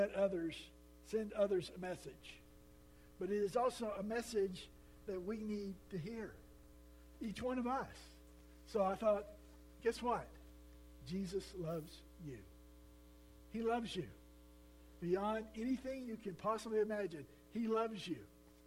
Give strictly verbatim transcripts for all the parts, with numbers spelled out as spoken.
let others, send others a message. But it is also a message that we need to hear, each one of us. So I thought, guess what? Jesus loves you. He loves you. Beyond anything you can possibly imagine, he loves you.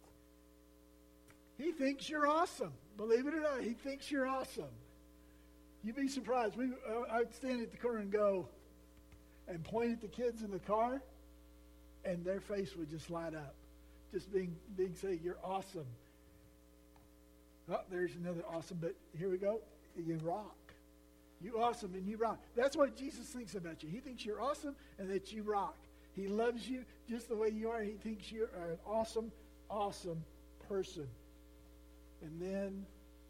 He thinks you're awesome. Believe it or not, he thinks you're awesome. You'd be surprised. We, uh, I'd stand at the corner and go and point at the kids in the car, and their face would just light up. Just being, being saying, you're awesome. Oh, there's another awesome, but here we go. You rock. You awesome and you rock. That's what Jesus thinks about you. He thinks you're awesome and that you rock. He loves you just the way you are. He thinks you're an awesome, awesome person. And then,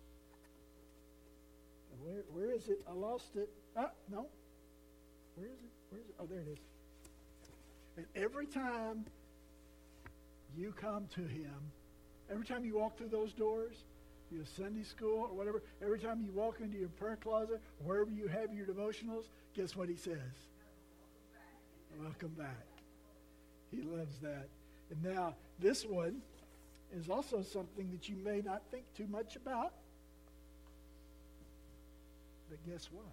where where is it? I lost it. Ah, no. Where is it? Where is it? Oh, there it is. And every time you come to him, every time you walk through those doors, you know, Sunday school or whatever, every time you walk into your prayer closet, wherever you have your devotionals, guess what he says? Welcome back. He loves that. And now, this one is also something that you may not think too much about. But guess what?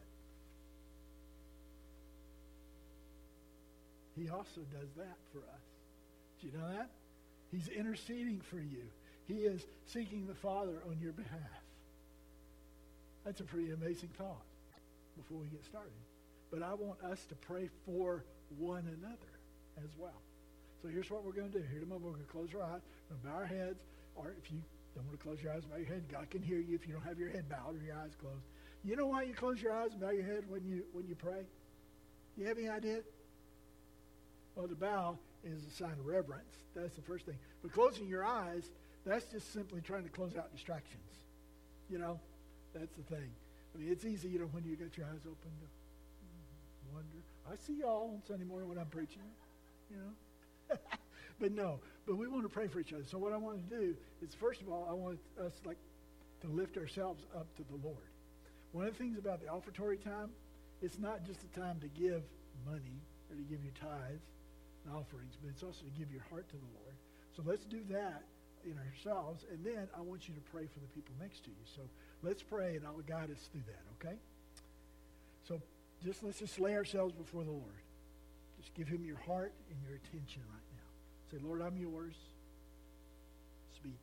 He also does that for us. Do you know that? He's interceding for you. He is seeking the Father on your behalf. That's a pretty amazing thought before we get started. But I want us to pray for one another as well. So here's what we're going to do. Here in a moment, we're going to close our eyes. We're going to bow our heads. Or if you don't want to close your eyes, bow your head. God can hear you if you don't have your head bowed or your eyes closed. You know why you close your eyes and bow your head when you when you pray? You have any idea? Well, to bow is a sign of reverence. That's the first thing. But closing your eyes, that's just simply trying to close out distractions. You know, that's the thing. I mean, it's easy, you know, when you got your eyes open to wonder. I see y'all on Sunday morning when I'm preaching, you know. But no, but we want to pray for each other. So what I want to do is, first of all, I want us like to lift ourselves up to the Lord. One of the things about the offertory time, it's not just a time to give money or to give your tithes and offerings, but it's also to give your heart to the Lord. So let's do that in ourselves, and then I want you to pray for the people next to you. So let's pray, and I'll guide us through that, okay? So just let's just lay ourselves before the Lord. Just give him your heart and your attention right now. Say, Lord, I'm yours. Speak.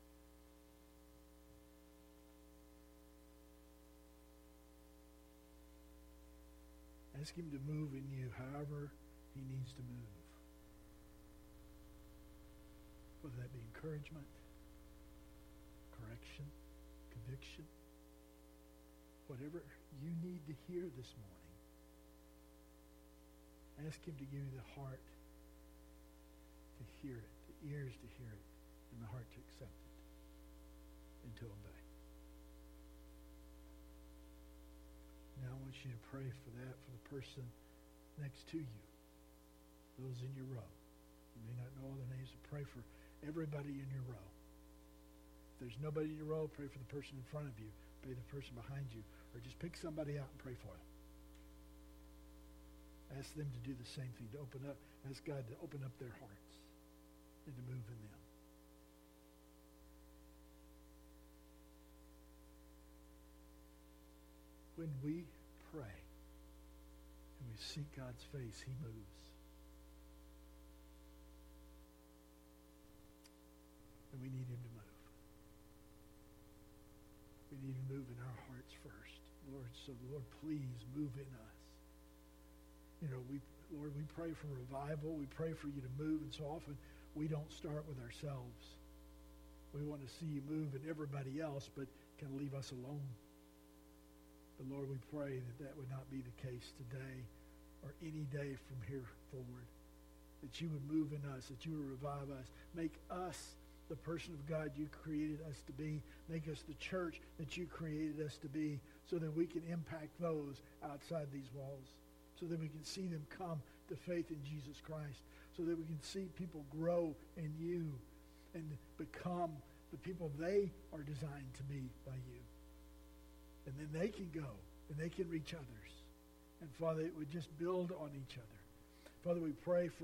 Ask him to move in you however he needs to move. Whether that be encouragement, correction, conviction, whatever you need to hear this morning, ask him to give you the heart to hear it, the ears to hear it, and the heart to accept it and to obey. Now I want you to pray for that, for the person next to you, those in your row. You may not know all their names, but pray for everybody in your row. If there's nobody in your row, pray for the person in front of you, pray for the person behind you, or just pick somebody out and pray for them. Ask them to do the same thing, to open up, ask God to open up their hearts and to move in them. When we pray and we seek God's face, he moves. And we need him to move. We need him to move in our hearts first. Lord, so Lord, please move in us. You know, we Lord, we pray for revival. We pray for you to move, and so often we don't start with ourselves. We want to see you move in everybody else, but kind of leave us alone. But Lord, we pray that that would not be the case today or any day from here forward. That you would move in us, that you would revive us. Make us the person of God you created us to be. Make us the church that you created us to be, so that we can impact those outside these walls, so that we can see them come to faith in Jesus Christ, so that we can see people grow in you and become the people they are designed to be by you. And then they can go and they can reach others. And Father, it would just build on each other. Father, we pray for,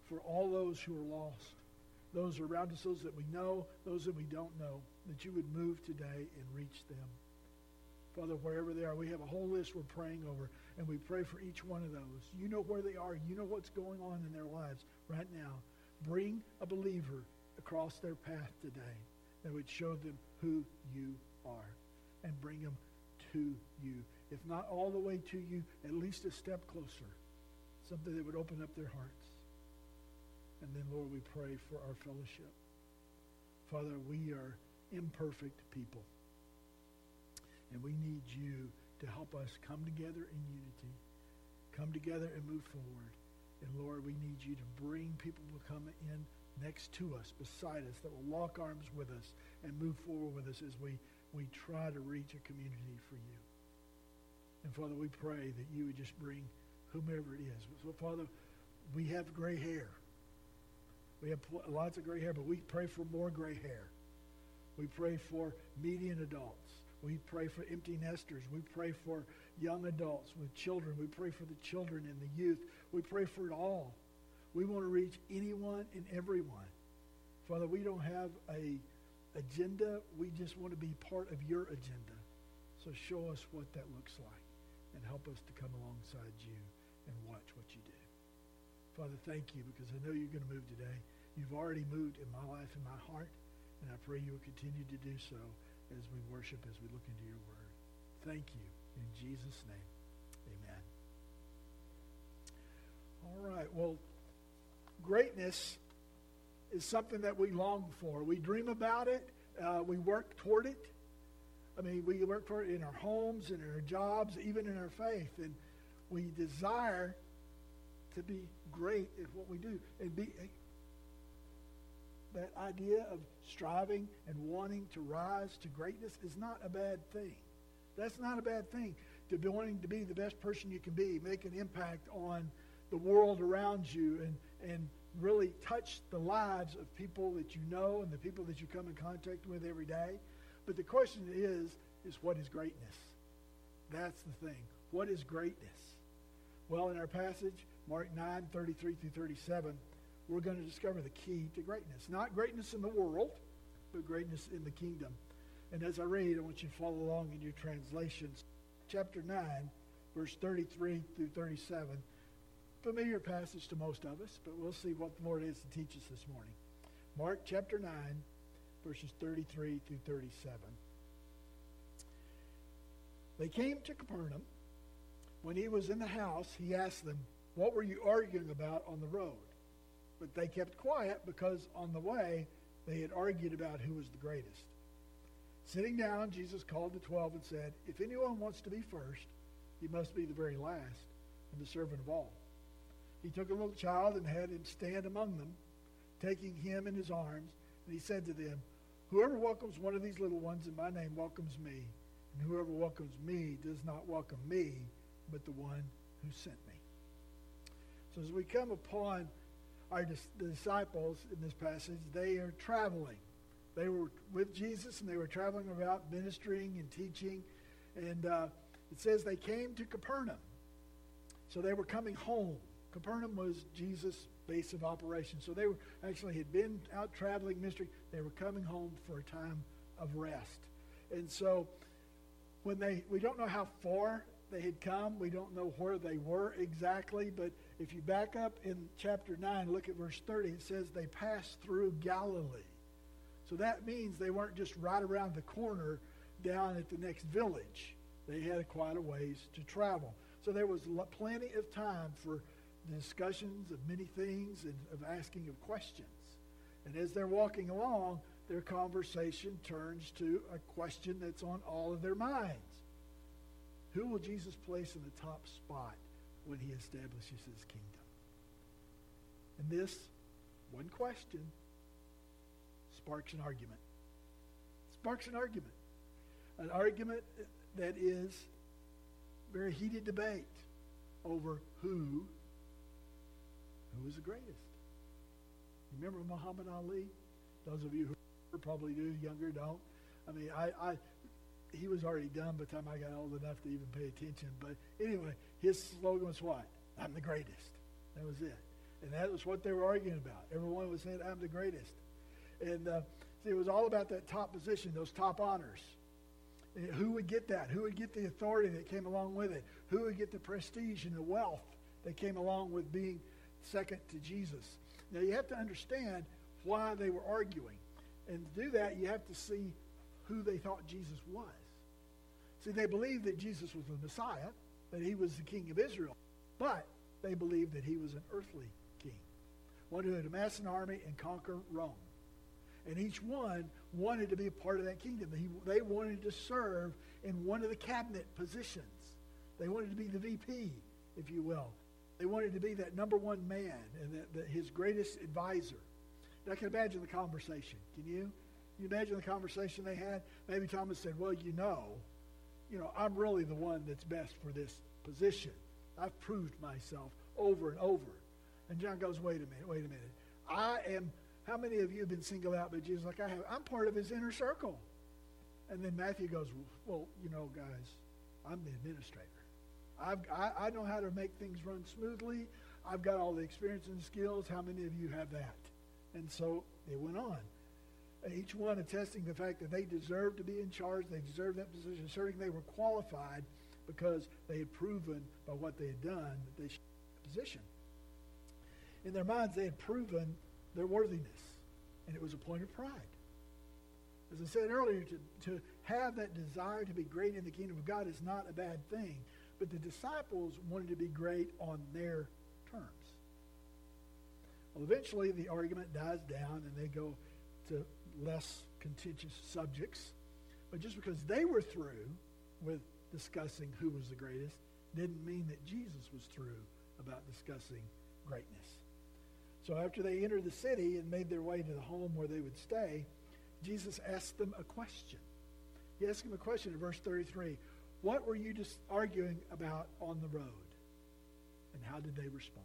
for all those who are lost, those around us, those that we know, those that we don't know, that you would move today and reach them. Father, wherever they are, we have a whole list we're praying over, and we pray for each one of those. You know where they are. You know what's going on in their lives right now. Bring a believer across their path today that would show them who you are and bring them to you. If not all the way to you, at least a step closer. Something that would open up their hearts. And then, Lord, we pray for our fellowship. Father, we are imperfect people. And we need you to help us come together in unity, come together and move forward. And Lord, we need you to bring people to come in next to us, beside us, that will lock arms with us and move forward with us as we, we try to reach a community for you. And Father, we pray that you would just bring whomever it is. So Father, we have gray hair. We have lots of gray hair, but we pray for more gray hair. We pray for median adults. We pray for empty nesters. We pray for young adults with children. We pray for the children and the youth. We pray for it all. We want to reach anyone and everyone. Father, we don't have a agenda. We just want to be part of your agenda. So show us what that looks like and help us to come alongside you and watch what you do. Father, thank you because I know you're going to move today. You've already moved in my life and my heart, and I pray you will continue to do so as we worship, as we look into your word. Thank you. In Jesus' name, amen. All right. Well, greatness is something that we long for. We dream about it. Uh, we work toward it. I mean, we work for it in our homes, in our jobs, even in our faith. And we desire to be great at what we do. And be that idea of striving and wanting to rise to greatness is not a bad thing. That's not a bad thing. To be wanting to be the best person you can be, make an impact on the world around you, and, and really touch the lives of people that you know and the people that you come in contact with every day. But the question is, is what is greatness? That's the thing. What is greatness? Well, in our passage, Mark nine, thirty-three through thirty-seven, we're going to discover the key to greatness. Not greatness in the world, but greatness in the kingdom. And as I read, I want you to follow along in your translations. Chapter nine, verse thirty-three through thirty-seven. Familiar passage to most of us, but we'll see what the Lord is to teach us this morning. Mark chapter nine, verses thirty-three through thirty-seven. They came to Capernaum. When he was in the house, he asked them, "What were you arguing about on the road?" But they kept quiet because on the way they had argued about who was the greatest. Sitting down, Jesus called the twelve and said, "If anyone wants to be first, he must be the very last and the servant of all." He took a little child and had him stand among them, taking him in his arms, and he said to them, "Whoever welcomes one of these little ones in my name welcomes me, and whoever welcomes me does not welcome me, but the one who sent me." So as we come upon our dis- the disciples in this passage, they are traveling. They were with Jesus, and they were traveling about ministering and teaching. And uh, it says they came to Capernaum. So they were coming home. Capernaum was Jesus' base of operations. So they were actually had been out traveling ministry. They were coming home for a time of rest. And so when they, we don't know how far they had come. We don't know where they were exactly. But if you back up in chapter nine, look at verse thirty. It says they passed through Galilee. So that means they weren't just right around the corner down at the next village. They had quite a ways to travel. So there was plenty of time for discussions of many things and of asking of questions. And as they're walking along, their conversation turns to a question that's on all of their minds. Who will Jesus place in the top spot when he establishes his kingdom? And this one question sparks an argument. Sparks an argument. An argument that is very heated debate over who, who is the greatest. You remember Muhammad Ali? Those of you who probably do, younger don't. I mean, I, I he was already done by the time I got old enough to even pay attention. But anyway, his slogan was what? I'm the greatest. That was it. And that was what they were arguing about. Everyone was saying, I'm the greatest. And uh, see, it was all about that top position, those top honors. And who would get that? Who would get the authority that came along with it? Who would get the prestige and the wealth that came along with being second to Jesus? Now, you have to understand why they were arguing. And to do that, you have to see who they thought Jesus was. See, they believed that Jesus was the Messiah, that he was the king of Israel. But they believed that he was an earthly king, one who would amass an army and conquer Rome. And each one wanted to be a part of that kingdom. He, they wanted to serve in one of the cabinet positions. They wanted to be the V P, if you will. They wanted to be that number one man and that, that his greatest advisor. And I can imagine the conversation. Can you? Can you imagine the conversation they had? Maybe Thomas said, well, you know, you know, I'm really the one that's best for this position. I've proved myself over and over. And John goes, wait a minute, wait a minute. I am... How many of you have been singled out by Jesus like I have? I'm part of his inner circle. And then Matthew goes, well, you know, guys, I'm the administrator. I've, I, I know how to make things run smoothly. I've got all the experience and skills. How many of you have that? And so it went on. Each one attesting the fact that they deserved to be in charge. They deserved that position, asserting they were qualified because they had proven by what they had done that they should have that position. In their minds, they had proven their worthiness, and it was a point of pride. As I said earlier, to, to have that desire to be great in the kingdom of God is not a bad thing, but the disciples wanted to be great on their terms. Well, eventually the argument dies down, and they go to less contentious subjects, but just because they were through with discussing who was the greatest didn't mean that Jesus was through about discussing greatness. So after they entered the city and made their way to the home where they would stay, Jesus asked them a question. He asked them a question in verse thirty-three. What were you just arguing about on the road? And how did they respond?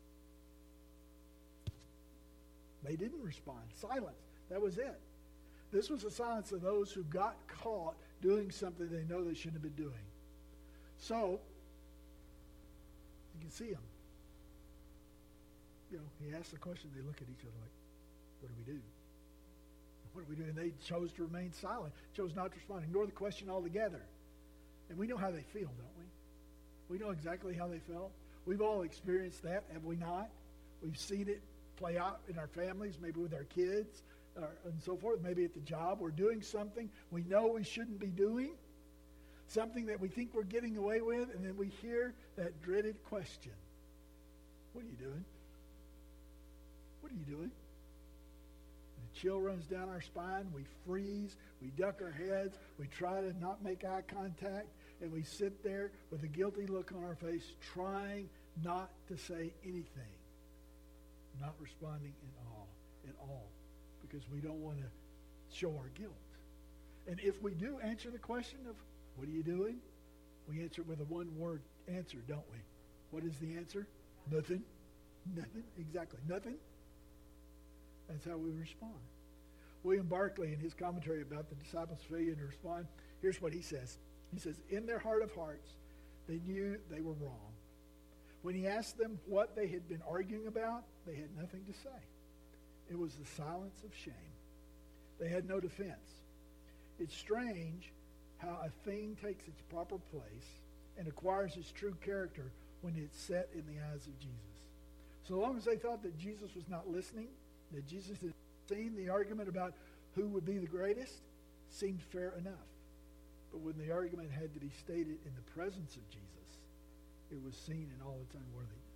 They didn't respond. Silence. That was it. This was the silence of those who got caught doing something they know they shouldn't have been doing. So, you can see them. You know, he asks the question, they look at each other like, what do we do? What do we do? And they chose to remain silent, chose not to respond, ignore the question altogether. And we know how they feel, don't we? We know exactly how they felt. We've all experienced that, have we not? We've seen it play out in our families, maybe with our kids, uh, and so forth, maybe at the job. We're doing something we know we shouldn't be doing, something that we think we're getting away with, and then we hear that dreaded question. What are you doing? What are you doing? And the chill runs down our spine. We freeze. We duck our heads. We try to not make eye contact. And we sit there with a guilty look on our face, trying not to say anything. Not responding at all, at all. Because we don't want to show our guilt. And if we do answer the question of, what are you doing? We answer it with a one-word answer, don't we? What is the answer? Nothing. Nothing. Exactly. Nothing. That's how we respond. William Barclay, in his commentary about the disciples' failure to respond, here's what he says. He says, in their heart of hearts, they knew they were wrong. When he asked them what they had been arguing about, they had nothing to say. It was the silence of shame. They had no defense. It's strange how a thing takes its proper place and acquires its true character when it's set in the eyes of Jesus. So long as they thought that Jesus was not listening, that Jesus had seen the argument about who would be the greatest, seemed fair enough. But when the argument had to be stated in the presence of Jesus, it was seen in all its unworthiness.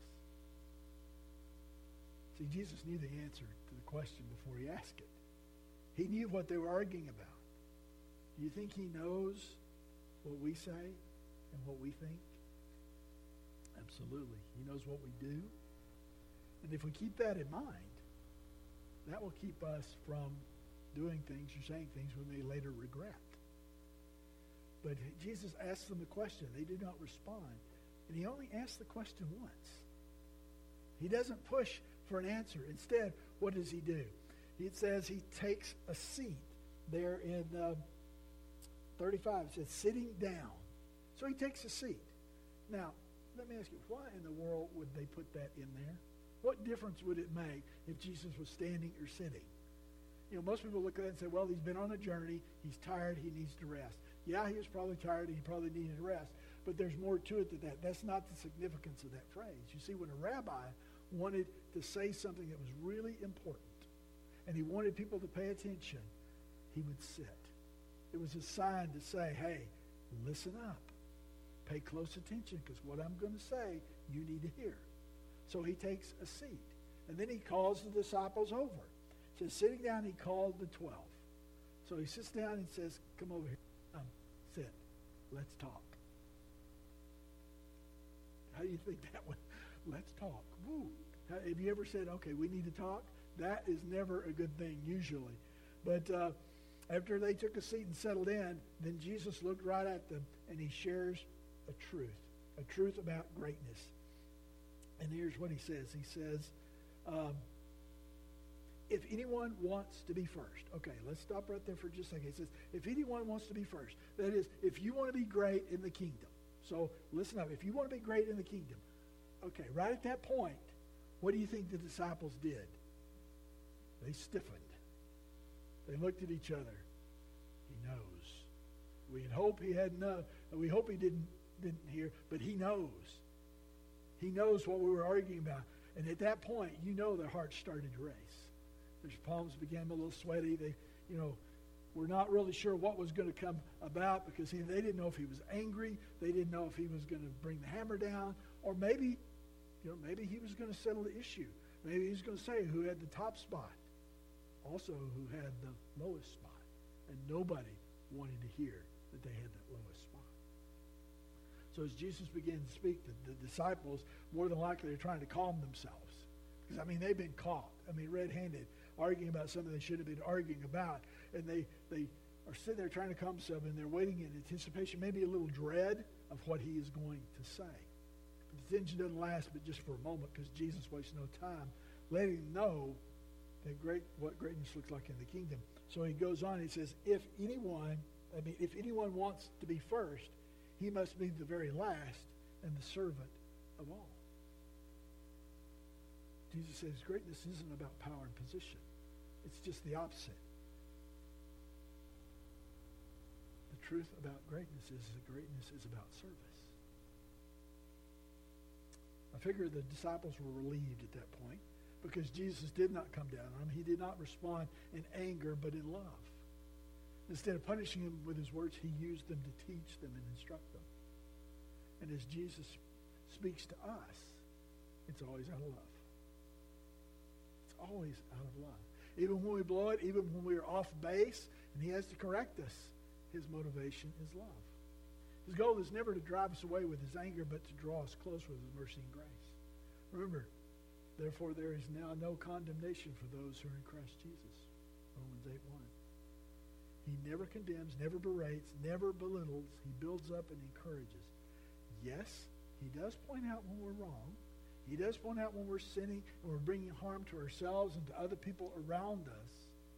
See, Jesus knew the answer to the question before he asked it. He knew what they were arguing about. Do you think he knows what we say and what we think? Absolutely. He knows what we do. And if we keep that in mind, that will keep us from doing things or saying things we may later regret. But Jesus asked them the question. They did not respond. And he only asked the question once. He doesn't push for an answer. Instead, what does he do? It says he takes a seat there in uh, thirty-five. It says sitting down. So he takes a seat. Now, let me ask you, why in the world would they put that in there? What difference would it make if Jesus was standing or sitting? You know, most people look at it and say, well, he's been on a journey. He's tired. He needs to rest. Yeah, he was probably tired. And he probably needed rest. But there's more to it than that. That's not the significance of that phrase. You see, when a rabbi wanted to say something that was really important, and he wanted people to pay attention, he would sit. It was a sign to say, hey, listen up. Pay close attention, because what I'm going to say, you need to hear. So he takes a seat. And then he calls the disciples over. So sitting down, he called the twelve. So he sits down and says, come over here. Um, sit. Let's talk. How do you think that went? Let's talk. Woo. Have you ever said, okay, we need to talk? That is never a good thing, usually. But uh, after they took a seat and settled in, then Jesus looked right at them, and he shares a truth, a truth about greatness. And here's what he says. He says, um, if anyone wants to be first. Okay, let's stop right there for just a second. He says, if anyone wants to be first. That is, if you want to be great in the kingdom. So listen up. If you want to be great in the kingdom. Okay, right at that point, what do you think the disciples did? They stiffened. They looked at each other. He knows. We'd hope he had no. We hope he didn't didn't hear, but he knows. He knows what we were arguing about. And at that point, you know their hearts started to race. Their palms became a little sweaty. They, you know, were not really sure what was going to come about, because he, they didn't know if he was angry. They didn't know if he was going to bring the hammer down, or maybe, you know, maybe he was going to settle the issue. Maybe he was going to say who had the top spot, also who had the lowest spot. And nobody wanted to hear that they had that lowest spot. So as Jesus began to speak, the, the disciples, more than likely, are trying to calm themselves. Because, I mean, they've been caught. I mean, red-handed, arguing about something they should have been arguing about. And they, they are sitting there trying to calm themselves, and they're waiting in anticipation, maybe a little dread of what he is going to say. But the tension doesn't last but just for a moment, because Jesus wastes no time letting them know that great, what greatness looks like in the kingdom. So he goes on, he says, if anyone, I mean, if anyone wants to be first, he must be the very last and the servant of all. Jesus says greatness isn't about power and position. It's just the opposite. The truth about greatness is that greatness is about service. I figure the disciples were relieved at that point, because Jesus did not come down on them. He did not respond in anger, but in love. Instead of punishing them with his words, he used them to teach them and instruct them. And as Jesus speaks to us, it's always out of love. It's always out of love. Even when we blow it, even when we are off base, and he has to correct us, his motivation is love. His goal is never to drive us away with his anger, but to draw us close with his mercy and grace. Remember, therefore there is now no condemnation for those who are in Christ Jesus. Romans eight one. He never condemns, never berates, never belittles. He builds up and encourages. Yes, he does point out when we're wrong. He does point out when we're sinning and we're bringing harm to ourselves and to other people around us.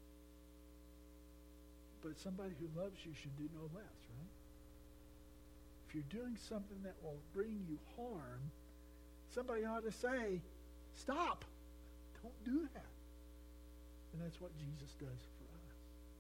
But somebody who loves you should do no less, right? If you're doing something that will bring you harm, somebody ought to say, stop. Don't do that. And that's what Jesus does for us.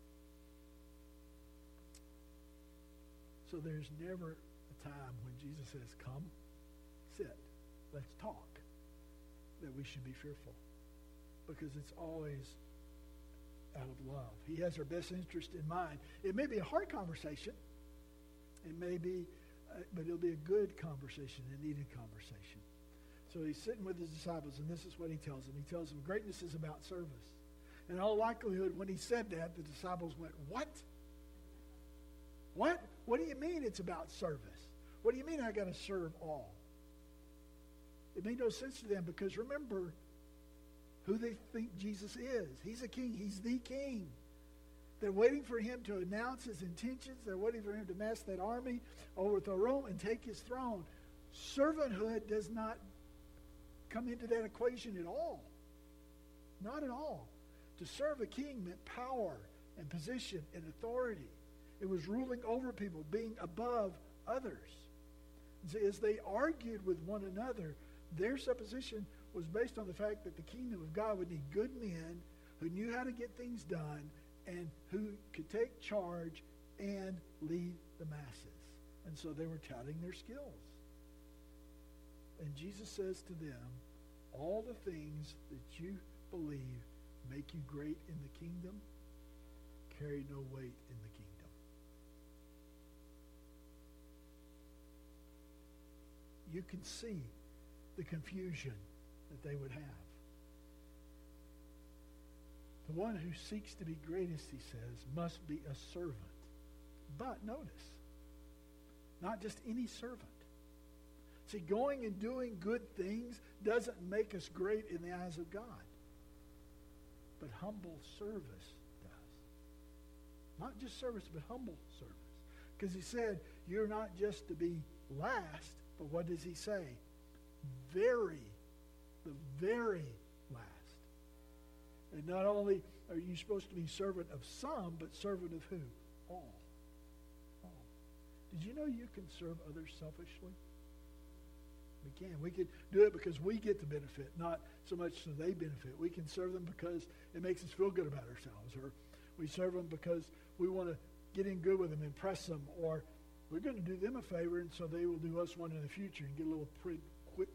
So there's never a time when Jesus says, come, sit, let's talk, that we should be fearful. Because it's always out of love. He has our best interest in mind. It may be a hard conversation. It may be, uh, but it'll be a good conversation, a needed conversation. So he's sitting with his disciples, and this is what he tells them. He tells them greatness is about service. In all likelihood, when he said that, the disciples went, what? What? What do you mean it's about service? What do you mean I got to serve all? It made no sense to them, because remember who they think Jesus is. He's a king. He's the king. They're waiting for him to announce his intentions. They're waiting for him to mass that army, overthrow Rome, and take his throne. Servanthood does not come into that equation at all. Not at all. To serve a king meant power and position and authority. It was ruling over people, being above others. And so as they argued with one another, their supposition was based on the fact that the kingdom of God would need good men who knew how to get things done and who could take charge and lead the masses. And so they were touting their skills. And Jesus says to them, all the things that you believe make you great in the kingdom carry no weight in the kingdom. You can see the confusion that they would have. The one who seeks to be greatest, he says, must be a servant. But notice, not just any servant. See, going and doing good things doesn't make us great in the eyes of God. But humble service does. Not just service, but humble service. Because he said, you're not just to be last, but what does he say? Very, the very last. And not only are you supposed to be servant of some, but servant of who? All. All. Did you know you can serve others selfishly? We can. We can do it because we get the benefit, not so much so they benefit. We can serve them because it makes us feel good about ourselves, or we serve them because we want to get in good with them, impress them, or we're going to do them a favor, and so they will do us one in the future and get a little pretty quick.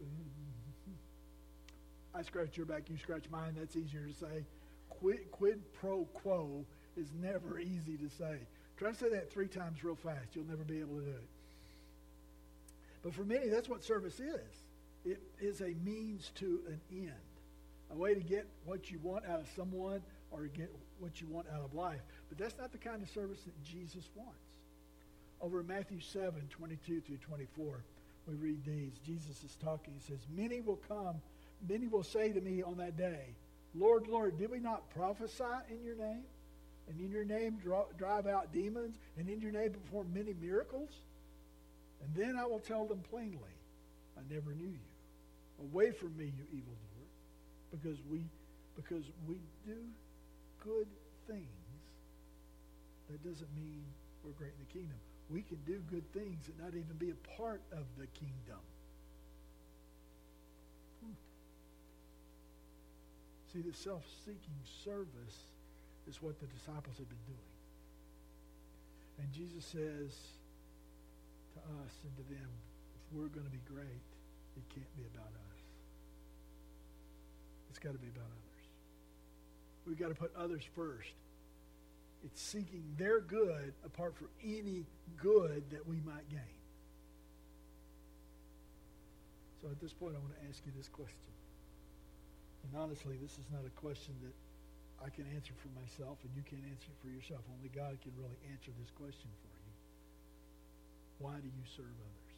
I scratch your back, you scratch mine. That's easier to say. Quid, quid pro quo is never easy to say. Try to say that three times real fast. You'll never be able to do it. But for many, that's what service is. It is a means to an end. A way to get what you want out of someone or to get what you want out of life. But that's not the kind of service that Jesus wants. Over in Matthew seven, twenty-two through twenty-four, we read these. Jesus is talking. He says, many will come, many will say to me on that day, Lord, Lord, did we not prophesy in your name? And in your name draw, drive out demons? And in your name perform many miracles? And then I will tell them plainly, I never knew you. Away from me, you evildoer, because we, because we do good things. That doesn't mean we're great in the kingdom. We can do good things and not even be a part of the kingdom. Hmm. See, the self-seeking service is what the disciples have been doing. And Jesus says to us and to them, if we're going to be great, it can't be about us. It's got to be about others. We've got to put others first. It's seeking their good apart from any good that we might gain. So at this point, I want to ask you this question. And honestly, this is not a question that I can answer for myself and you can't answer it for yourself. Only God can really answer this question for you. Why do you serve others?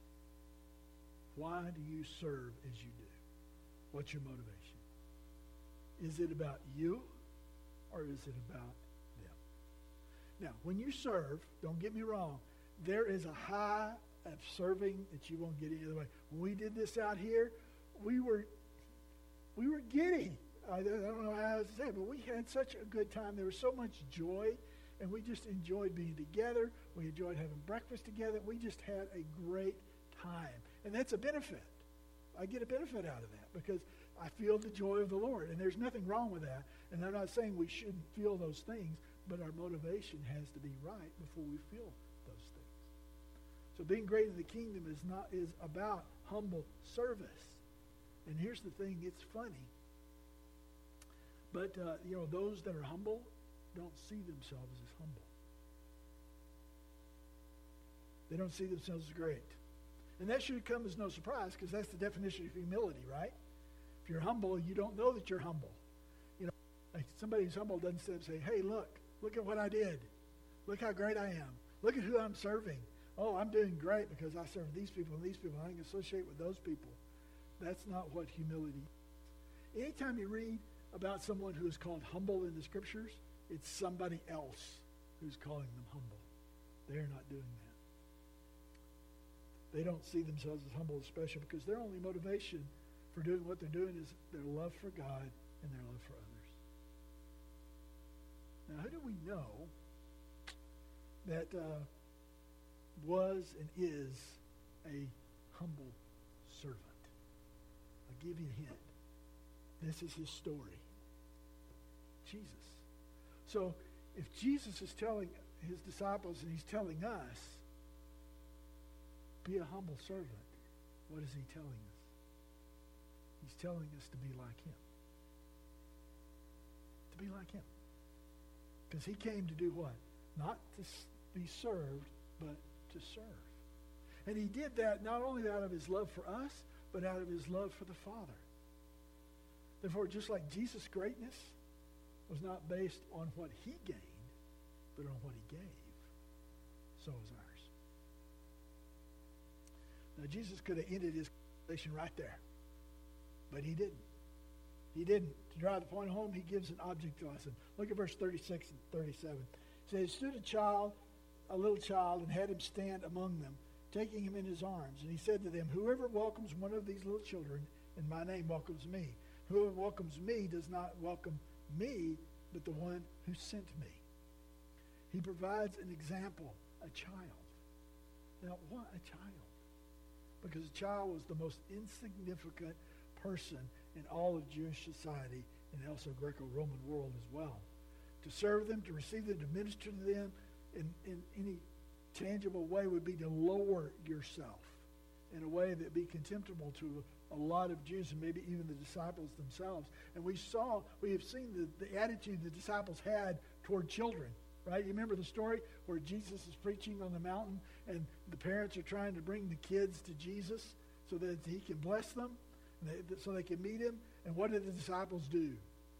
Why do you serve as you do? What's your motivation? Is it about you or is it about them? Now, when you serve, don't get me wrong, there is a high of serving that you won't get any other way. When we did this out here, we were we were giddy. I don't know how to say it, but we had such a good time. There was so much joy, and we just enjoyed being together. We enjoyed having breakfast together. We just had a great time. And that's a benefit. I get a benefit out of that because I feel the joy of the Lord, and there's nothing wrong with that. And I'm not saying we shouldn't feel those things, but our motivation has to be right before we feel those things. So being great in the kingdom is not is about humble service. And here's the thing, it's funny. But, uh, you know, those that are humble don't see themselves as humble. They don't see themselves as great. And that should come as no surprise because that's the definition of humility, right? If you're humble, you don't know that you're humble. You know, like somebody who's humble doesn't stand up and say, hey, look, look at what I did. Look how great I am. Look at who I'm serving. Oh, I'm doing great because I serve these people and these people. I can associate with those people. That's not what humility is. Anytime you read about someone who is called humble in the scriptures, it's somebody else who's calling them humble. They're not doing that. They don't see themselves as humble, especially because their only motivation for doing what they're doing is their love for God and their love for others. Now, who do we know that uh, was and is a humble servant? I'll give you a hint. This is his story. Jesus. So if Jesus is telling his disciples and he's telling us, be a humble servant, what is he telling us? He's telling us to be like him. To be like him. Because he came to do what? Not to be served, but to serve. And he did that not only out of his love for us, but out of his love for the Father. Therefore, just like Jesus' greatness was not based on what he gained, but on what he gave, so is ours. Now, Jesus could have ended his conversation right there, but he didn't. He didn't. To drive the point home, he gives an object lesson. Look at verse thirty-six and thirty-seven. It says, stood a child, a little child, and had him stand among them, taking him in his arms. And he said to them, whoever welcomes one of these little children in my name welcomes me. Whoever welcomes me does not welcome me, but the one who sent me. He provides an example, a child. Now, what a child? Because a child was the most insignificant person in all of Jewish society and also Greco-Roman world as well. To serve them, to receive them, to minister to them in, in any tangible way would be to lower yourself in a way that would be contemptible to a lot of Jews and maybe even the disciples themselves. And we saw, we have seen the, the attitude the disciples had toward children, right? You remember the story where Jesus is preaching on the mountain and the parents are trying to bring the kids to Jesus so that he can bless them, and they, so they can meet him. And what did the disciples do?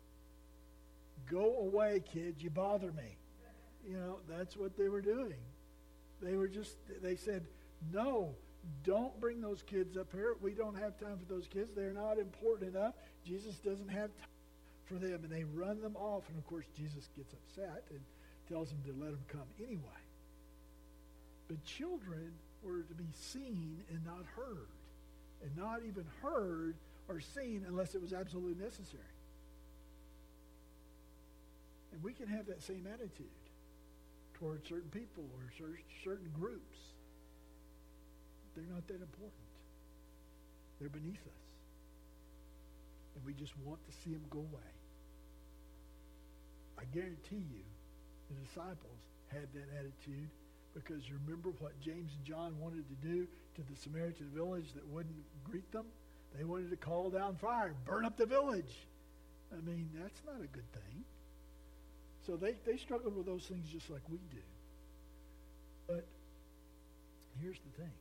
Go away, kids, you bother me. You know, that's what they were doing. They were just, they said, no, don't bring those kids up here. We don't have time for those kids. They're not important enough. Jesus doesn't have time for them. And they run them off. And, of course, Jesus gets upset and tells them to let them come anyway. But children were to be seen and not heard. And not even heard or seen unless it was absolutely necessary. And we can have that same attitude toward certain people or certain groups. They're not that important. They're beneath us. And we just want to see them go away. I guarantee you the disciples had that attitude because you remember what James and John wanted to do to the Samaritan village that wouldn't greet them? They wanted to call down fire, burn up the village. I mean, that's not a good thing. So they, they struggled with those things just like we do. But here's the thing.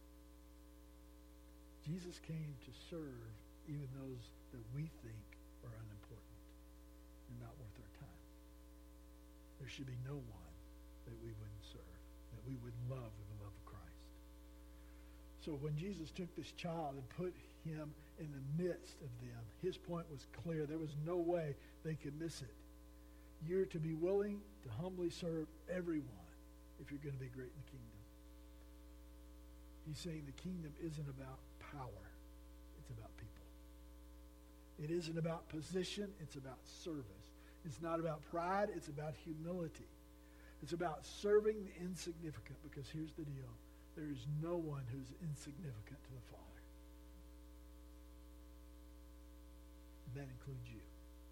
Jesus came to serve even those that we think are unimportant and not worth our time. There should be no one that we wouldn't serve, that we wouldn't love with the love of Christ. So when Jesus took this child and put him in the midst of them, his point was clear. There was no way they could miss it. You're to be willing to humbly serve everyone if you're going to be great in the kingdom. He's saying the kingdom isn't about power. It's about people. It isn't about position. It's about service. It's not about pride. It's about humility. It's about serving the insignificant, because here's the deal. There is no one who's insignificant to the Father. And that includes you.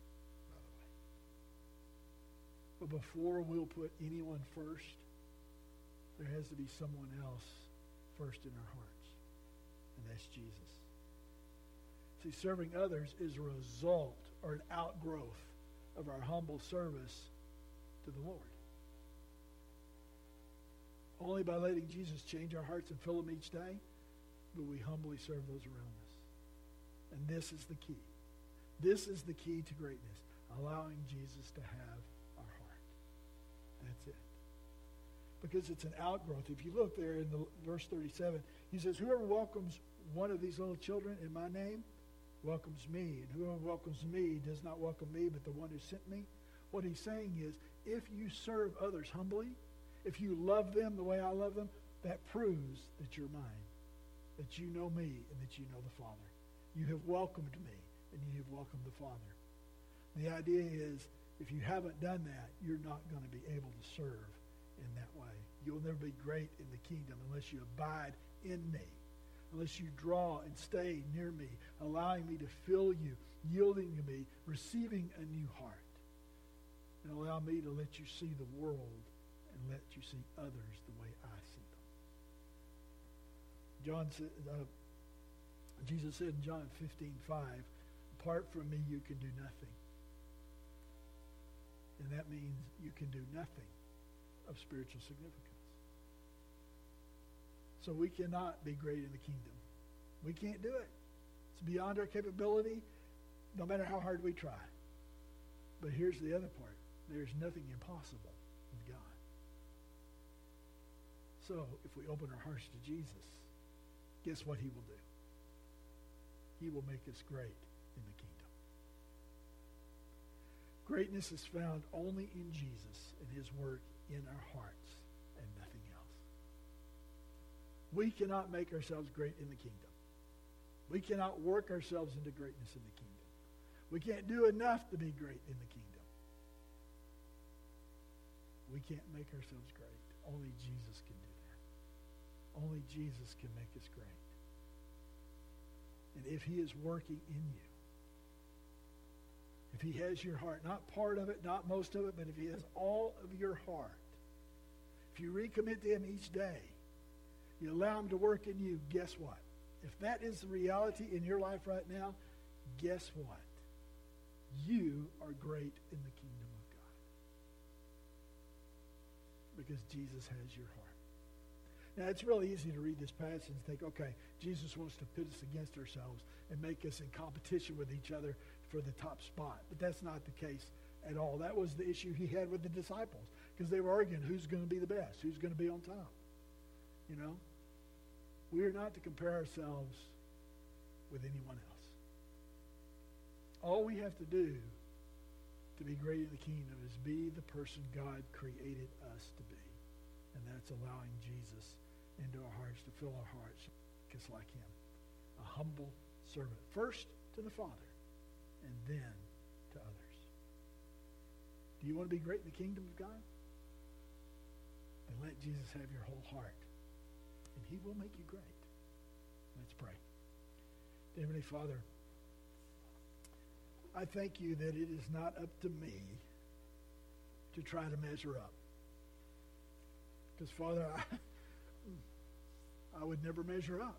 But before we'll put anyone first, there has to be someone else first in our hearts. And that's Jesus. See, serving others is a result or an outgrowth of our humble service to the Lord. Only by letting Jesus change our hearts and fill them each day will we humbly serve those around us. And this is the key. This is the key to greatness, allowing Jesus to have our heart. That's it. Because it's an outgrowth. If you look there in the verse thirty-seven, he says, whoever welcomes one of these little children in my name welcomes me. And whoever welcomes me does not welcome me, but the one who sent me. What he's saying is, if you serve others humbly, if you love them the way I love them, that proves that you're mine, that you know me and that you know the Father. You have welcomed me and you have welcomed the Father. The idea is, if you haven't done that, you're not going to be able to serve in that way. You'll never be great in the kingdom unless you abide in me, unless you draw and stay near me, allowing me to fill you yielding to me, receiving a new heart. And allow me to let you see the world and let you see others the way I see them. John said, uh, Jesus said in John fifteen five, apart from me you can do nothing. And that means you can do nothing of spiritual significance. So we cannot be great in the kingdom. We can't do it. It's beyond our capability, no matter how hard we try. But here's the other part. There's nothing impossible with God. So if we open our hearts to Jesus, guess what he will do? He will make us great in the kingdom. Greatness is found only in Jesus and his work in our hearts and nothing else. We cannot make ourselves great in the kingdom. We cannot work ourselves into greatness in the kingdom. We can't do enough to be great in the kingdom. We can't make ourselves great. Only Jesus can do that. Only Jesus can make us great. And if he is working in you, if he has your heart, not part of it, not most of it, but if he has all of your heart, if you recommit to him each day, you allow him to work in you, guess what? If that is the reality in your life right now, guess what? You are great in the kingdom of God. Because Jesus has your heart. Now, it's really easy to read this passage and think, okay, Jesus wants to pit us against ourselves and make us in competition with each other for the top spot. But that's not the case at all. That was the issue he had with the disciples, because they were arguing who's going to be the best, who's going to be on top. You know? We are not to compare ourselves with anyone else. All we have to do to be great in the kingdom is be the person God created us to be. And that's allowing Jesus into our hearts, to fill our hearts, make us like him. A humble servant. First to the Father, and then to others. Do you want to be great in the kingdom of God? Then let Jesus have your whole heart, and he will make you great. Let's pray. Dear Heavenly Father, I thank you that it is not up to me to try to measure up. Because, Father, I, I would never measure up.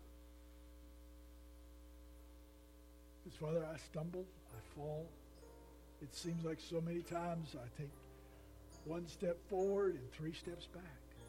Because, Father, I stumble, I fall. It seems like so many times I take one step forward and three steps back.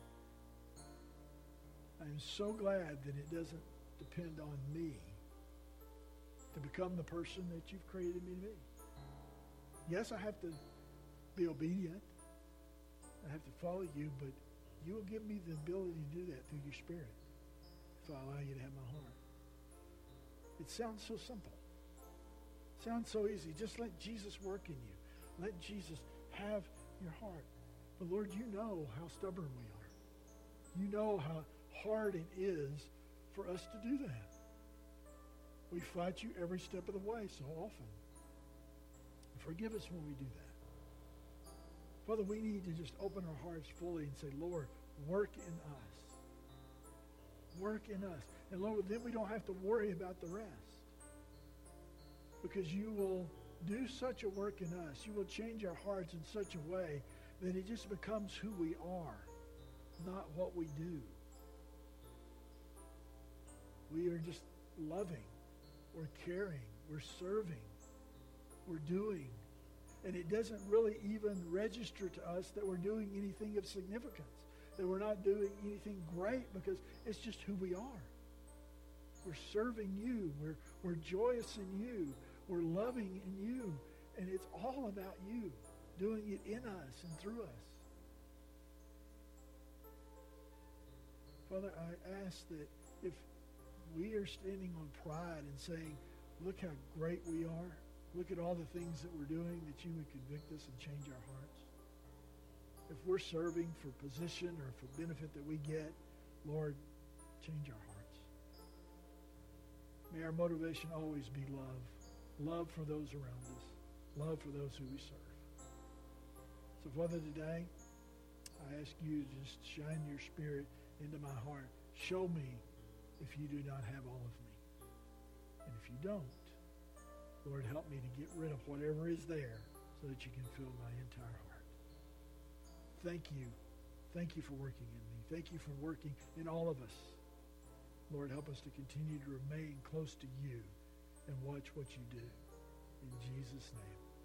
I'm so glad that it doesn't depend on me to become the person that you've created me to be. Yes, I have to be obedient. I have to follow you, but you will give me the ability to do that through your Spirit if I allow you to have my heart. It sounds so simple. It sounds so easy. Just let Jesus work in you. Let Jesus have your heart. But Lord, you know how stubborn we are. You know how hard it is for us to do that. We fight you every step of the way so often. Forgive us when we do that. Father, we need to just open our hearts fully and say, Lord, work in us. Work in us. And Lord, then we don't have to worry about the rest. Because you will do such a work in us. You will change our hearts in such a way that it just becomes who we are, not what we do. We are just loving. We're caring. We're serving. We're doing. And it doesn't really even register to us that we're doing anything of significance, that we're not doing anything great, because it's just who we are. We're serving you. We're, we're joyous in you. We're loving in you. And it's all about you, doing it in us and through us. Father, I ask that if we are standing on pride and saying, look how great we are, look at all the things that we're doing, that you would convict us and change our hearts. If we're serving for position or for benefit that we get, Lord, change our hearts. May our motivation always be love. Love for those around us. Love for those who we serve. So, Father, today, I ask you to just shine your Spirit into my heart. Show me if you do not have all of me. And if you don't, Lord, help me to get rid of whatever is there so that you can fill my entire heart. Thank you. Thank you for working in me. Thank you for working in all of us. Lord, help us to continue to remain close to you and watch what you do. In Jesus' name.